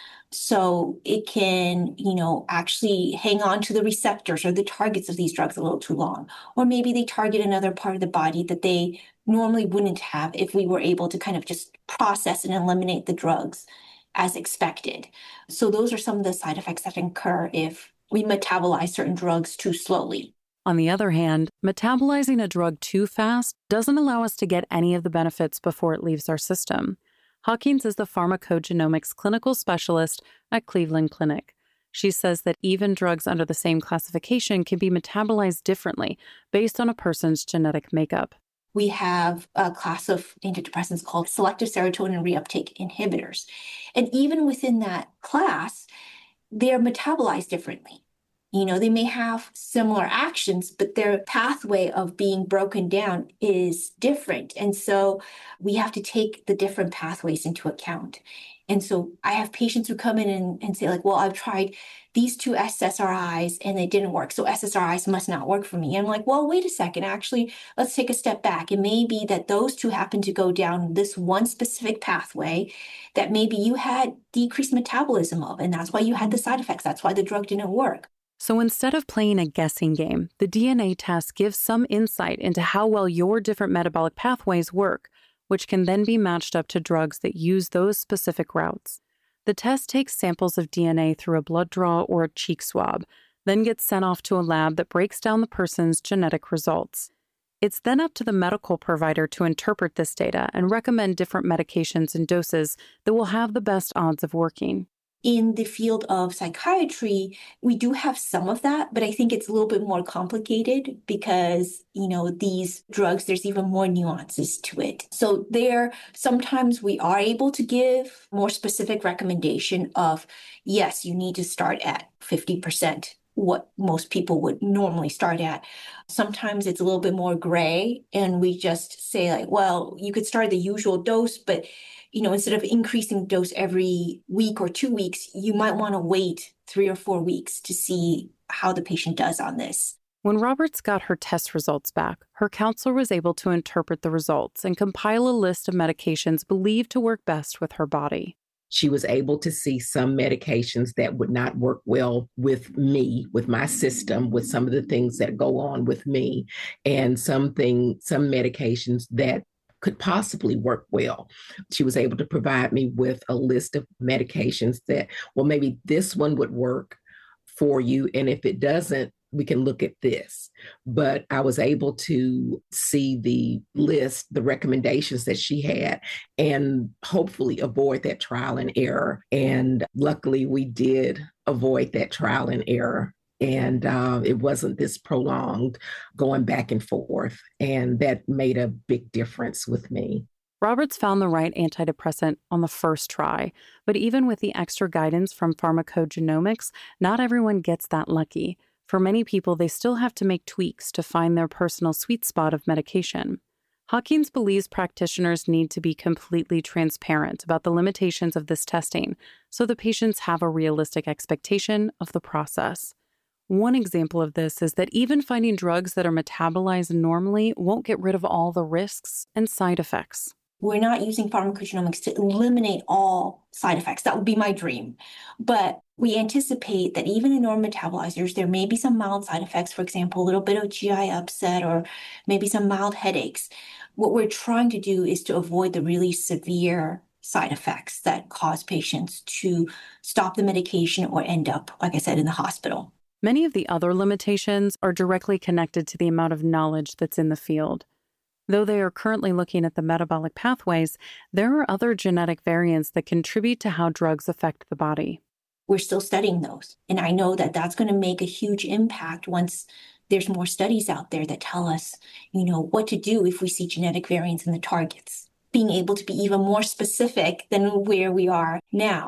So it can, you know, actually hang on to the receptors or the targets of these drugs a little too long. Or maybe they target another part of the body that they normally wouldn't have if we were able to kind of just process and eliminate the drugs as expected. So those are some of the side effects that occur if we metabolize certain drugs too slowly. On the other hand, metabolizing a drug too fast doesn't allow us to get any of the benefits before it leaves our system. Hawkins is the pharmacogenomics clinical specialist at Cleveland Clinic. She says that even drugs under the same classification can be metabolized differently based on a person's genetic makeup. We have a class of antidepressants called selective serotonin reuptake inhibitors. And even within that class, they're metabolized differently. You know, they may have similar actions, but their pathway of being broken down is different. And so we have to take the different pathways into account. And so I have patients who come in and, and say like, well, I've tried these two S S R Is and they didn't work. So S S R Is must not work for me. And I'm like, well, wait a second, actually, let's take a step back. It may be that those two happen to go down this one specific pathway that maybe you had decreased metabolism of, and that's why you had the side effects. That's why the drug didn't work. So instead of playing a guessing game, the D N A test gives some insight into how well your different metabolic pathways work, which can then be matched up to drugs that use those specific routes. The test takes samples of D N A through a blood draw or a cheek swab, then gets sent off to a lab that breaks down the person's genetic results. It's then up to the medical provider to interpret this data and recommend different medications and doses that will have the best odds of working. In the field of psychiatry, we do have some of that, but I think it's a little bit more complicated because, you know, these drugs, there's even more nuances to it. So there, sometimes we are able to give more specific recommendation of, yes, you need to start at fifty percent, what most people would normally start at. Sometimes it's a little bit more gray, and we just say like, well, you could start the usual dose, but you know, instead of increasing dose every week or two weeks, you might want to wait three or four weeks to see how the patient does on this. When Roberts got her test results back, her counselor was able to interpret the results and compile a list of medications believed to work best with her body. She was able to see some medications that would not work well with me, with my system, with some of the things that go on with me, and something, some medications that could possibly work well. She was able to provide me with a list of medications that, well, maybe this one would work for you. And if it doesn't, we can look at this. But I was able to see the list, the recommendations that she had, and hopefully avoid that trial and error. And luckily we did avoid that trial and error. And uh, it wasn't this prolonged going back and forth. And that made a big difference with me. Roberts found the right antidepressant on the first try. But even with the extra guidance from pharmacogenomics, not everyone gets that lucky. For many people, they still have to make tweaks to find their personal sweet spot of medication. Hawkins believes practitioners need to be completely transparent about the limitations of this testing so the patients have a realistic expectation of the process. One example of this is that even finding drugs that are metabolized normally won't get rid of all the risks and side effects. We're not using pharmacogenomics to eliminate all side effects. That would be my dream. But we anticipate that even in normal metabolizers, there may be some mild side effects, for example, a little bit of G I upset or maybe some mild headaches. What we're trying to do is to avoid the really severe side effects that cause patients to stop the medication or end up, like I said, in the hospital. Many of the other limitations are directly connected to the amount of knowledge that's in the field. Though they are currently looking at the metabolic pathways, there are other genetic variants that contribute to how drugs affect the body. We're still studying those. And I know that that's going to make a huge impact once there's more studies out there that tell us, you know, what to do if we see genetic variants in the targets. Being able to be even more specific than where we are now.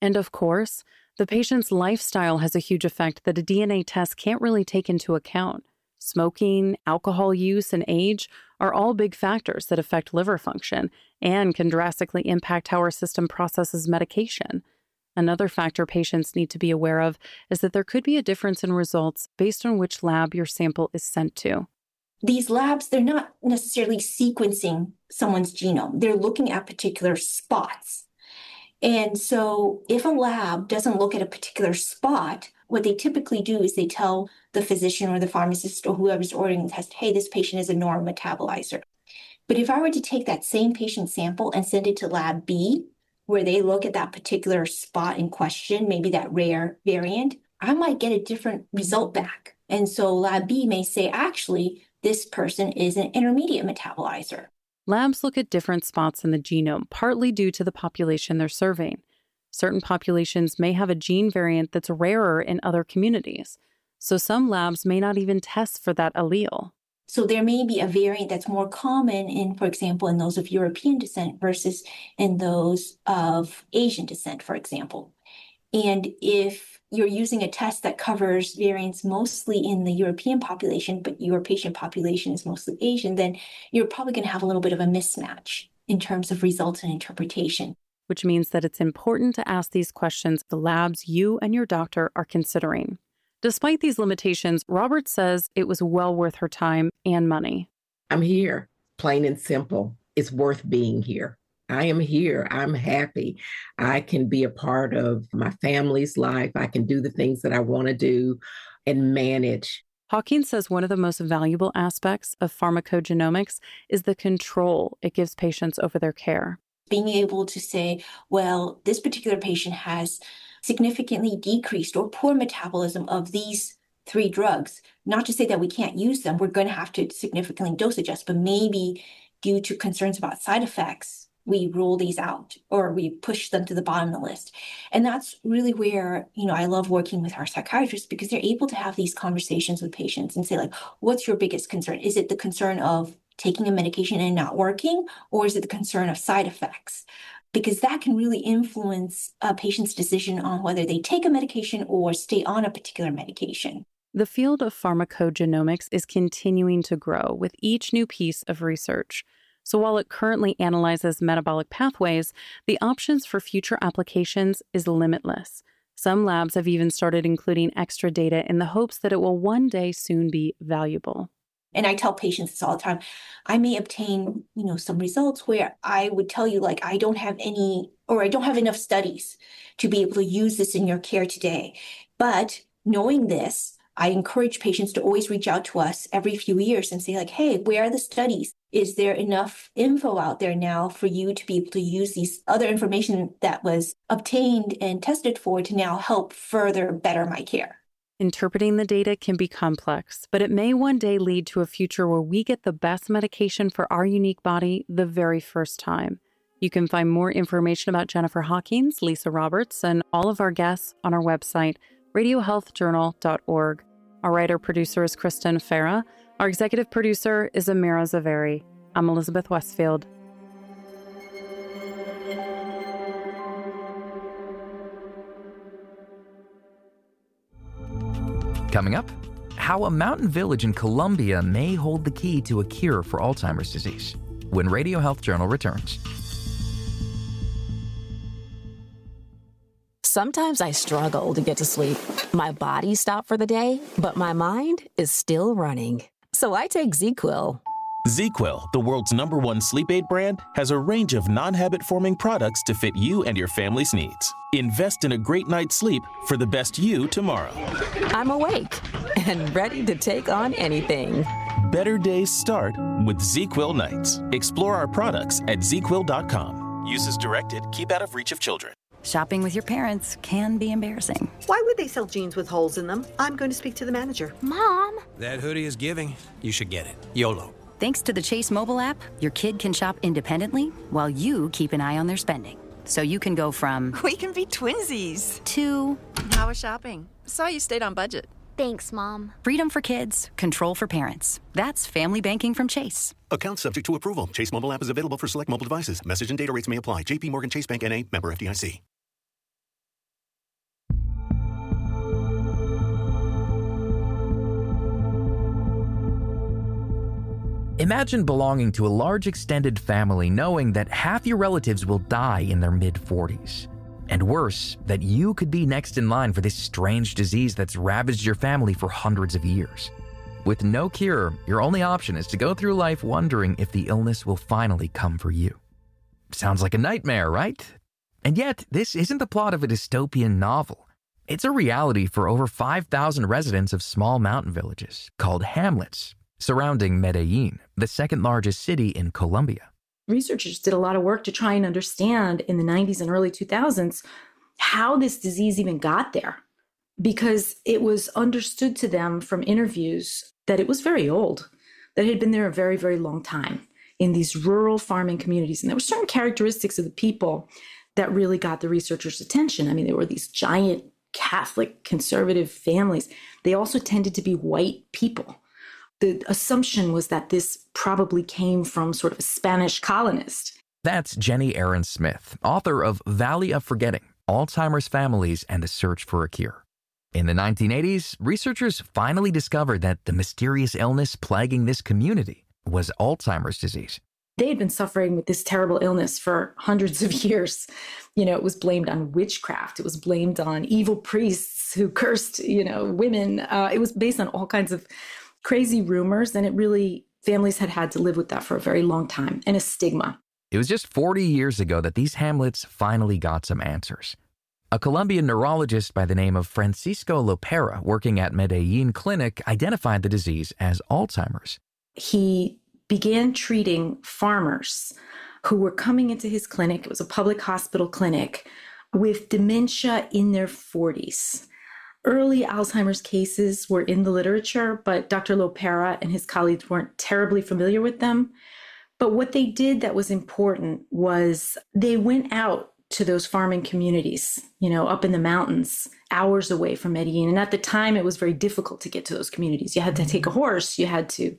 And of course, the patient's lifestyle has a huge effect that a D N A test can't really take into account. Smoking, alcohol use, and age are all big factors that affect liver function and can drastically impact how our system processes medication. Another factor patients need to be aware of is that there could be a difference in results based on which lab your sample is sent to. These labs, they're not necessarily sequencing someone's genome. They're looking at particular spots. And so if a lab doesn't look at a particular spot, what they typically do is they tell the physician or the pharmacist or whoever's ordering the test, hey, this patient is a normal metabolizer. But if I were to take that same patient sample and send it to lab B, where they look at that particular spot in question, maybe that rare variant, I might get a different result back. And so lab B may say, actually, this person is an intermediate metabolizer. Labs look at different spots in the genome, partly due to the population they're serving. Certain populations may have a gene variant that's rarer in other communities, so some labs may not even test for that allele. So there may be a variant that's more common in, for example, in those of European descent versus in those of Asian descent, for example. And if you're using a test that covers variants mostly in the European population, but your patient population is mostly Asian, then you're probably going to have a little bit of a mismatch in terms of results and interpretation. Which means that it's important to ask these questions the labs you and your doctor are considering. Despite these limitations, Roberts says it was well worth her time and money. I'm here, plain and simple. It's worth being here. I am here. I'm happy. I can be a part of my family's life. I can do the things that I want to do and manage. Hawkins says one of the most valuable aspects of pharmacogenomics is the control it gives patients over their care. Being able to say, well, this particular patient has significantly decreased or poor metabolism of these three drugs. Not to say that we can't use them. We're going to have to significantly dose adjust, but maybe due to concerns about side effects, we rule these out or we push them to the bottom of the list. And that's really where, you know, I love working with our psychiatrists because they're able to have these conversations with patients and say, like, what's your biggest concern? Is it the concern of taking a medication and not working, or is it the concern of side effects? Because that can really influence a patient's decision on whether they take a medication or stay on a particular medication. The field of pharmacogenomics is continuing to grow with each new piece of research. So while it currently analyzes metabolic pathways, the options for future applications is limitless. Some labs have even started including extra data in the hopes that it will one day soon be valuable. And I tell patients this all the time. I may obtain, you know, some results where I would tell you, like, I don't have any, or I don't have enough studies to be able to use this in your care today. But knowing this, I encourage patients to always reach out to us every few years and say, like, hey, where are the studies? Is there enough info out there now for you to be able to use these other information that was obtained and tested for to now help further better my care? Interpreting the data can be complex, but it may one day lead to a future where we get the best medication for our unique body the very first time. You can find more information about Jennifer Hawkins, Lisa Roberts, and all of our guests on our website, radio health journal dot org. Our writer-producer is Kristen Farah. Our executive producer is Amira Zaveri. I'm Elizabeth Westfield. Coming up, how a mountain village in Colombia may hold the key to a cure for Alzheimer's disease when Radio Health Journal returns. Sometimes I struggle to get to sleep. My body stopped for the day, but my mind is still running. So I take ZzzQuil. ZzzQuil, the world's number one sleep aid brand, has a range of non-habit-forming products to fit you and your family's needs. Invest in a great night's sleep for the best you tomorrow. I'm awake and ready to take on anything. Better days start with ZzzQuil nights. Explore our products at zz quil dot com. Use as directed. Keep out of reach of children. Shopping with your parents can be embarrassing. Why would they sell jeans with holes in them? I'm going to speak to the manager. Mom! That hoodie is giving. You should get it. YOLO. Thanks to the Chase mobile app, your kid can shop independently while you keep an eye on their spending. So you can go from... We can be twinsies. To... How was shopping? Saw you stayed on budget. Thanks, Mom. Freedom for kids, control for parents. That's family banking from Chase. Account subject to approval. Chase mobile app is available for select mobile devices. Message and data rates may apply. J P Morgan Chase Bank N A, member F D I C. Imagine belonging to a large extended family knowing that half your relatives will die in their mid-forties. And worse, that you could be next in line for this strange disease that's ravaged your family for hundreds of years. With no cure, your only option is to go through life wondering if the illness will finally come for you. Sounds like a nightmare, right? And yet, this isn't the plot of a dystopian novel. It's a reality for over five thousand residents of small mountain villages called hamlets surrounding Medellin, the second largest city in Colombia. Researchers did a lot of work to try and understand in the nineties and early two thousands how this disease even got there, because it was understood to them from interviews that it was very old, that it had been there a very, very long time in these rural farming communities. And there were certain characteristics of the people that really got the researchers' attention. I mean, there were these giant Catholic conservative families. They also tended to be white people. The assumption was that this probably came from sort of a Spanish colonist. That's Jenny Aaron Smith, author of Valley of Forgetting, Alzheimer's Families and the Search for a Cure. In the nineteen eighties, researchers finally discovered that the mysterious illness plaguing this community was Alzheimer's disease. They had been suffering with this terrible illness for hundreds of years. You know, it was blamed on witchcraft. It was blamed on evil priests who cursed, you know, women. Uh, it was based on all kinds of crazy rumors. And it really, families had had to live with that for a very long time, and a stigma. It was just forty years ago that these hamlets finally got some answers. A Colombian neurologist by the name of Francisco Lopera, working at Medellin Clinic, identified the disease as Alzheimer's. He began treating farmers who were coming into his clinic. It was a public hospital clinic with dementia in their forties. Early Alzheimer's cases were in the literature, but Doctor Lopera and his colleagues weren't terribly familiar with them. But what they did that was important was they went out to those farming communities, you know, up in the mountains, hours away from Medellin. And at the time, it was very difficult to get to those communities. You had to take a horse, you had to.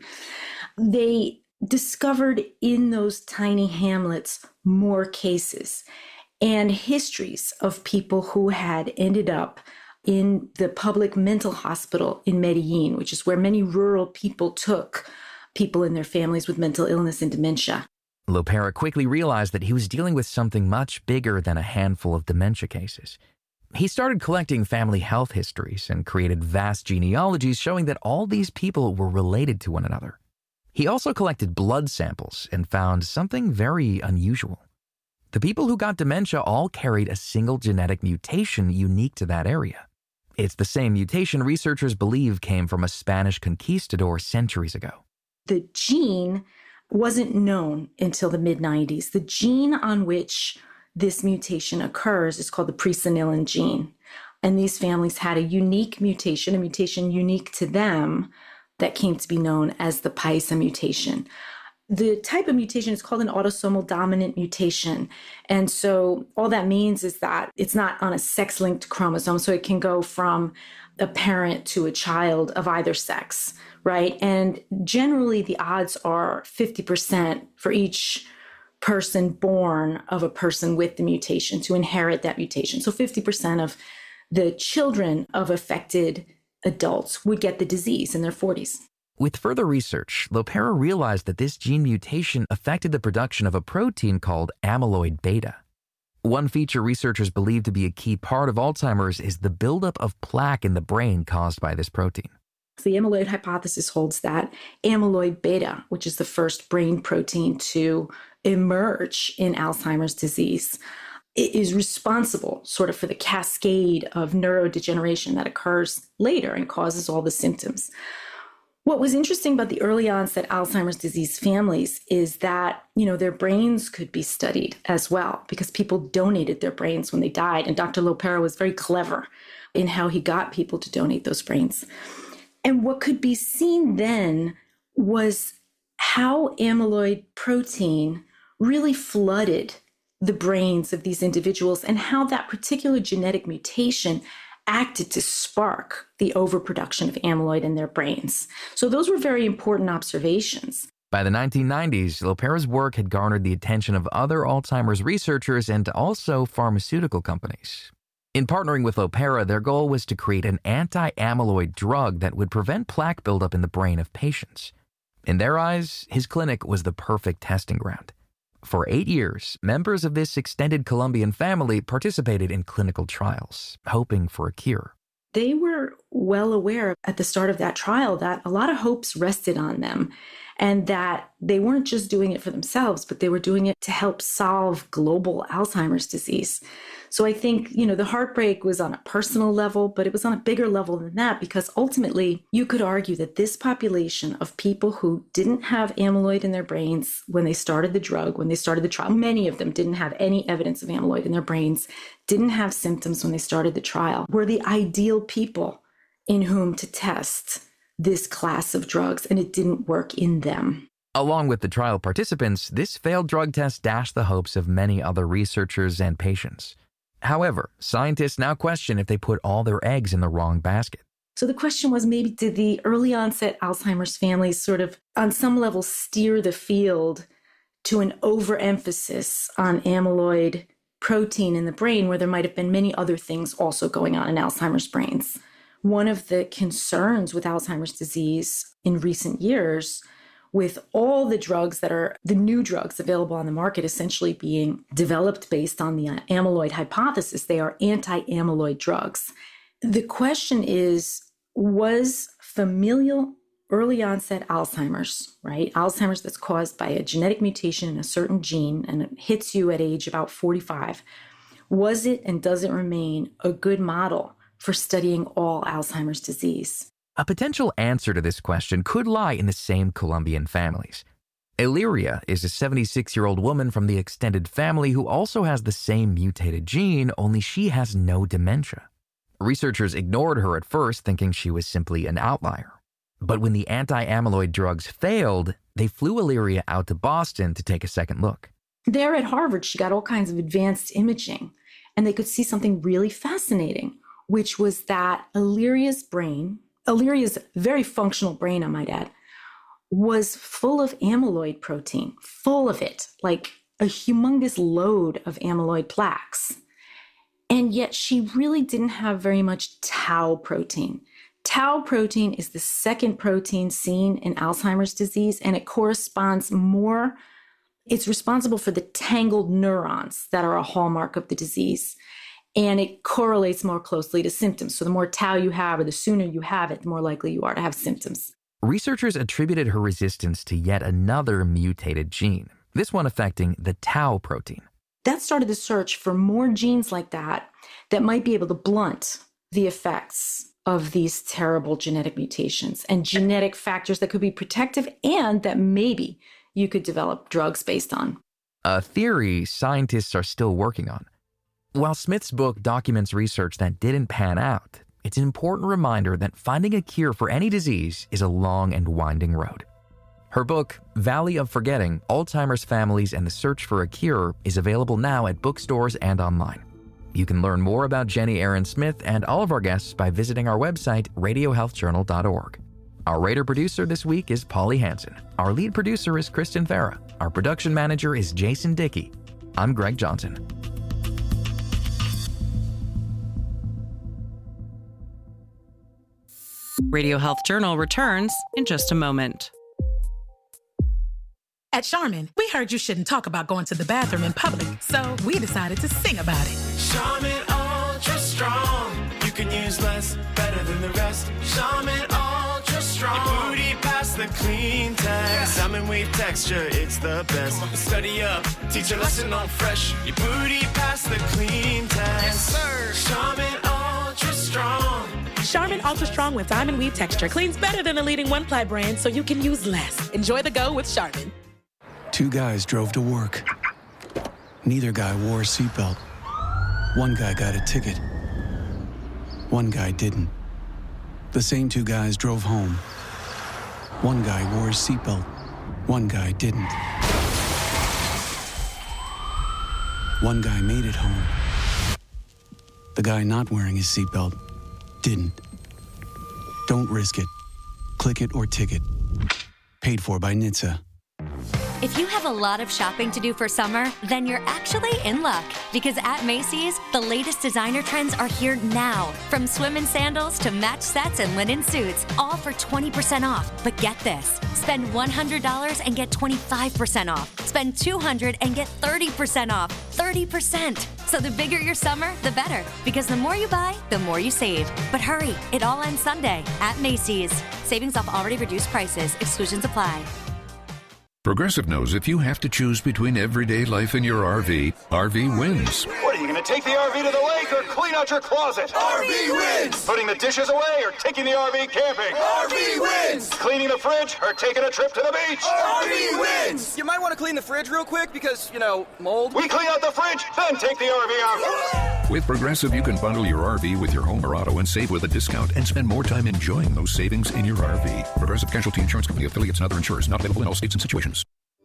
They discovered in those tiny hamlets more cases and histories of people who had ended up in the public mental hospital in Medellin, which is where many rural people took people in their families with mental illness and dementia. Lopera quickly realized that he was dealing with something much bigger than a handful of dementia cases. He started collecting family health histories and created vast genealogies showing that all these people were related to one another. He also collected blood samples and found something very unusual. The people who got dementia all carried a single genetic mutation unique to that area. It's the same mutation researchers believe came from a Spanish conquistador centuries ago. The gene wasn't known until the mid nineties. The gene on which this mutation occurs is called the presenilin gene. And these families had a unique mutation, a mutation unique to them, that came to be known as the P I S A mutation. The type of mutation is called an autosomal dominant mutation. And so all that means is that it's not on a sex-linked chromosome, so it can go from a parent to a child of either sex, right? And generally the odds are fifty percent for each person born of a person with the mutation to inherit that mutation. So fifty percent of the children of affected adults would get the disease in their forties. With further research, Lopera realized that this gene mutation affected the production of a protein called amyloid beta. One feature researchers believe to be a key part of Alzheimer's is the buildup of plaque in the brain caused by this protein. The amyloid hypothesis holds that amyloid beta, which is the first brain protein to emerge in Alzheimer's disease, it is responsible sort of for the cascade of neurodegeneration that occurs later and causes all the symptoms. What was interesting about the early onset Alzheimer's disease families is that, you know, their brains could be studied as well because people donated their brains when they died. And Doctor Lopera was very clever in how he got people to donate those brains. And what could be seen then was how amyloid protein really flooded the brains of these individuals and how that particular genetic mutation acted to spark the overproduction of amyloid in their brains. So those were very important observations. By the nineteen nineties, Lopera's work had garnered the attention of other Alzheimer's researchers and also pharmaceutical companies. In partnering with Lopera, their goal was to create an anti-amyloid drug that would prevent plaque buildup in the brain of patients. In their eyes, his clinic was the perfect testing ground. For eight years, members of this extended Colombian family participated in clinical trials, hoping for a cure. They were well aware at the start of that trial that a lot of hopes rested on them and that they weren't just doing it for themselves, but they were doing it to help solve global Alzheimer's disease. So I think, you know, the heartbreak was on a personal level, but it was on a bigger level than that, because ultimately you could argue that this population of people who didn't have amyloid in their brains when they started the drug, when they started the trial, many of them didn't have any evidence of amyloid in their brains, didn't have symptoms when they started the trial, were the ideal people in whom to test this class of drugs, and it didn't work in them. Along with the trial participants, this failed drug test dashed the hopes of many other researchers and patients. However, scientists now question if they put all their eggs in the wrong basket. So the question was, maybe did the early onset Alzheimer's families sort of, on some level, steer the field to an overemphasis on amyloid protein in the brain, where there might have been many other things also going on in Alzheimer's brains? One of the concerns with Alzheimer's disease in recent years, with all the drugs that are the new drugs available on the market essentially being developed based on the amyloid hypothesis, they are anti-amyloid drugs. The question is, was familial early onset Alzheimer's, right? Alzheimer's that's caused by a genetic mutation in a certain gene and it hits you at age about forty-five. Was it and does it remain a good model for studying all Alzheimer's disease? A potential answer to this question could lie in the same Colombian families. Illyria is a seventy-six-year-old woman from the extended family who also has the same mutated gene, only she has no dementia. Researchers ignored her at first, thinking she was simply an outlier. But when the anti-amyloid drugs failed, they flew Illyria out to Boston to take a second look. There at Harvard, she got all kinds of advanced imaging, and they could see something really fascinating, which was that Illyria's brain, Illyria's very functional brain, I might add, was full of amyloid protein, full of it, like a humongous load of amyloid plaques. And yet she really didn't have very much tau protein. Tau protein is the second protein seen in Alzheimer's disease, and it corresponds more, it's responsible for the tangled neurons that are a hallmark of the disease. And it correlates more closely to symptoms. So the more tau you have, or the sooner you have it, the more likely you are to have symptoms. Researchers attributed her resistance to yet another mutated gene, this one affecting the tau protein. That started the search for more genes like that that might be able to blunt the effects of these terrible genetic mutations and genetic factors that could be protective and that maybe you could develop drugs based on. A theory scientists are still working on. While Smith's book documents research that didn't pan out, it's an important reminder that finding a cure for any disease is a long and winding road. Her book, Valley of Forgetting: Alzheimer's Families and the Search for a Cure, is available now at bookstores and online. You can learn more about Jenny Aaron Smith and all of our guests by visiting our website, radio health journal dot org. Our writer-producer this week is Polly Hansen. Our lead producer is Kristen Farah. Our production manager is Jason Dickey. I'm Greg Johnson. Radio Health Journal returns in just a moment. At Charmin, we heard you shouldn't talk about going to the bathroom in public, so we decided to sing about it. Charmin Ultra Strong. You can use less, better than the rest. Charmin Ultra Strong. Your booty past the clean test. Salmon weave texture, it's the best. Study up, teach a lesson on fresh. Your booty past the clean test. Yes, sir. Charmin Ultra Strong. Charmin Ultra Strong with diamond weave texture cleans better than the leading one-ply brand, so you can use less. Enjoy the go with Charmin. Two guys drove to work. Neither guy wore a seatbelt. One guy got a ticket. One guy didn't. The same two guys drove home. One guy wore his seatbelt. One guy didn't. One guy made it home. The guy not wearing his seatbelt didn't. Don't risk it. Click it or ticket. Paid for by N H T S A. If you have a lot of shopping to do for summer, then you're actually in luck. Because at Macy's, the latest designer trends are here now. From swim and sandals to match sets and linen suits, all for twenty percent off. But get this, spend one hundred dollars and get twenty-five percent off. Spend two hundred dollars and get thirty percent off. thirty percent. So the bigger your summer, the better. Because the more you buy, the more you save. But hurry, it all ends Sunday at Macy's. Savings off already reduced prices. Exclusions apply. Progressive knows if you have to choose between everyday life and your R V, R V wins. What, are you going to take the R V to the lake or clean out your closet? R V wins! Putting the dishes away or taking the R V camping? R V wins! Cleaning the fridge or taking a trip to the beach? R V wins! You might want to clean the fridge real quick because, you know, mold. We clean out the fridge, then take the R V out. With Progressive, you can bundle your R V with your home or auto and save with a discount and spend more time enjoying those savings in your R V. Progressive Casualty Insurance Company affiliates and other insurers not available in all states and situations.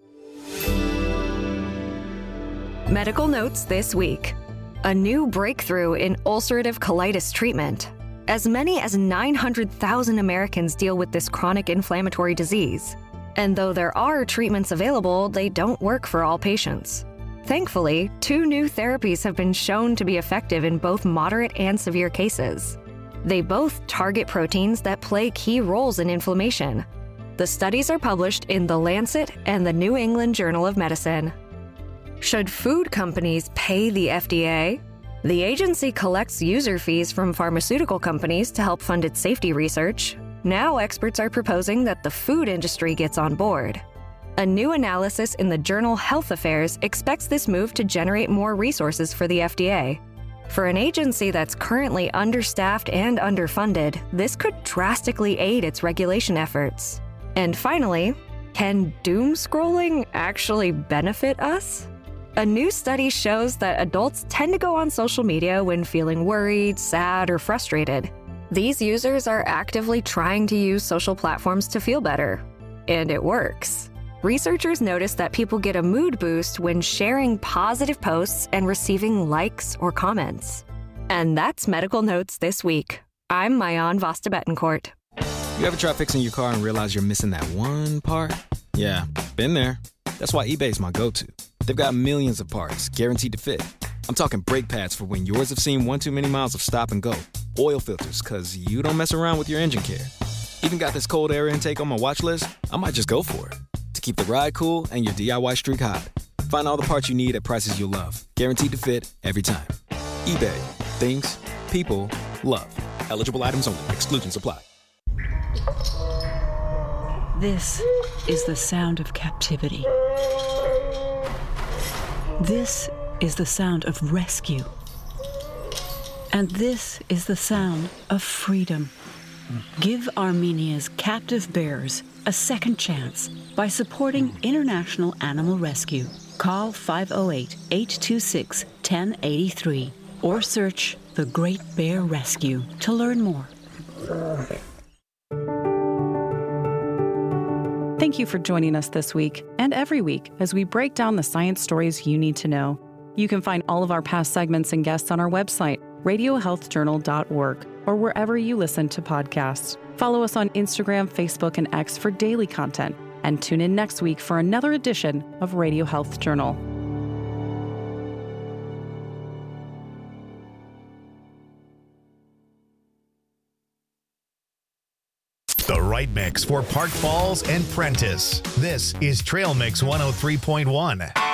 Medical notes this week. A new breakthrough in ulcerative colitis treatment. As many as nine hundred thousand Americans deal with this chronic inflammatory disease. And though there are treatments available, they don't work for all patients. Thankfully, two new therapies have been shown to be effective in both moderate and severe cases. They both target proteins that play key roles in inflammation. The studies are published in The Lancet and the New England Journal of Medicine. Should food companies pay the F D A? The agency collects user fees from pharmaceutical companies to help fund its safety research. Now experts are proposing that the food industry gets on board. A new analysis in the journal Health Affairs expects this move to generate more resources for the F D A. For an agency that's currently understaffed and underfunded, this could drastically aid its regulation efforts. And finally, can doom scrolling actually benefit us? A new study shows that adults tend to go on social media when feeling worried, sad, or frustrated. These users are actively trying to use social platforms to feel better. And it works. Researchers noticed that people get a mood boost when sharing positive posts and receiving likes or comments. And that's Medical Notes this week. I'm Mayan Vasta Betancourt. You ever try fixing your car and realize you're missing that one part? Yeah, been there. That's why eBay's my go-to. They've got millions of parts, guaranteed to fit. I'm talking brake pads for when yours have seen one too many miles of stop and go. Oil filters, cause you don't mess around with your engine care. Even got this cold air intake on my watch list. I might just go for it. To keep the ride cool and your D I Y streak hot. Find all the parts you need at prices you'll love. Guaranteed to fit every time. eBay. Things. People. Love. Eligible items only. Exclusions apply. This is the sound of captivity. This is the sound of rescue. And this is the sound of freedom. Give Armenia's captive bears a second chance by supporting International Animal Rescue. Call five oh eight, eight two six, one oh eight three or search The Great Bear Rescue to learn more. Thank you for joining us this week and every week as we break down the science stories you need to know. You can find all of our past segments and guests on our website, radio health journal dot org, or wherever you listen to podcasts. Follow us on Instagram, Facebook, and X for daily content, and tune in next week for another edition of Radio Health Journal. The right mix for Park Falls and Prentice. This is Trail Mix one oh three point one.